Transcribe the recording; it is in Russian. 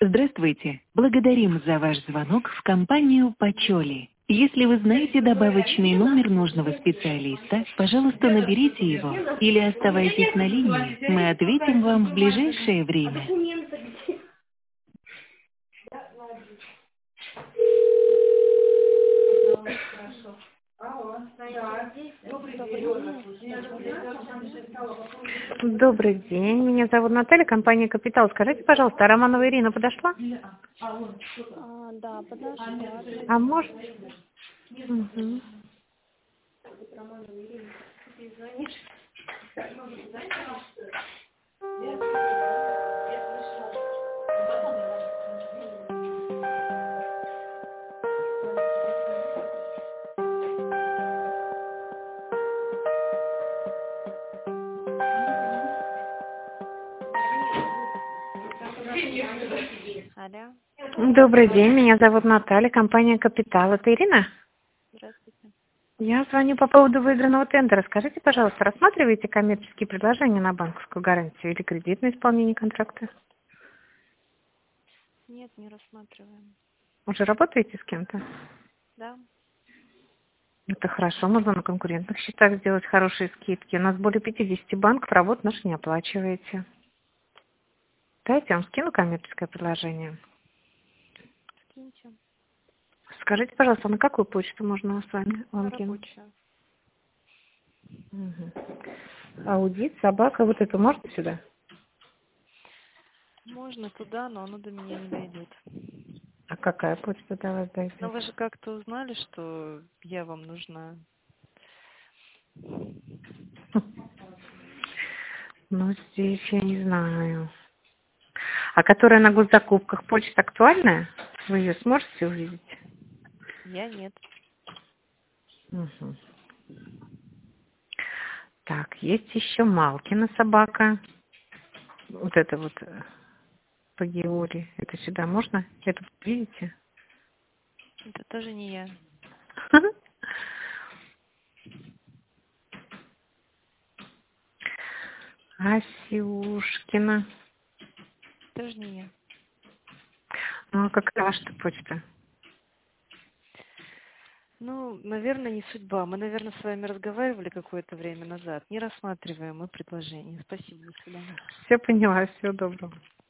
Здравствуйте. Благодарим за ваш звонок в компанию «Почоли». Если вы знаете добавочный номер нужного специалиста, пожалуйста, наберите его или оставайтесь на линии. Мы ответим вам в ближайшее время. Добрый день, меня зовут Наталья, компания «Капитал». Скажите, пожалуйста, а Романова Ирина подошла? Да, подошла. А может... Мгм. Алло, Добрый день, меня зовут Наталья, компания «Капитал». Это Ирина? здравствуйте. Я звоню по поводу выигранного тендера. Скажите, пожалуйста, рассматриваете коммерческие предложения на банковскую гарантию или кредит на исполнение контракта? Нет, не рассматриваем. Уже работаете с кем-то? Да? Это хорошо, можно на конкурентных счетах сделать хорошие скидки. У нас более 50 банков, работу нашу не оплачиваете. Дайте, я вам скину коммерческое предложение. Скиньте. Скажите, пожалуйста, на какую почту можно с вами На вам кинуть? рабочую. Мгм. Аудит, собака, вот это можно сюда? Можно туда, но оно до меня не дойдет. А какая почта до вас Но дойдет? вы же как-то узнали, что я вам нужна. Ну, здесь я не знаю. А которая на госзакупках почта актуальная? Вы ее сможете увидеть? Я нет. Мгм. Так, есть еще Малкина собака. Вот это вот по Георгии. Это сюда можно? Это видите? Это тоже не я. Асюшкина. Тоже не я. Ну, а какая ваша почта? Ну, наверное, не судьба. Мы, наверное, с вами разговаривали какое-то время назад. Не рассматриваем мы предложение. Спасибо, до свидания. Все поняла, всего доброго.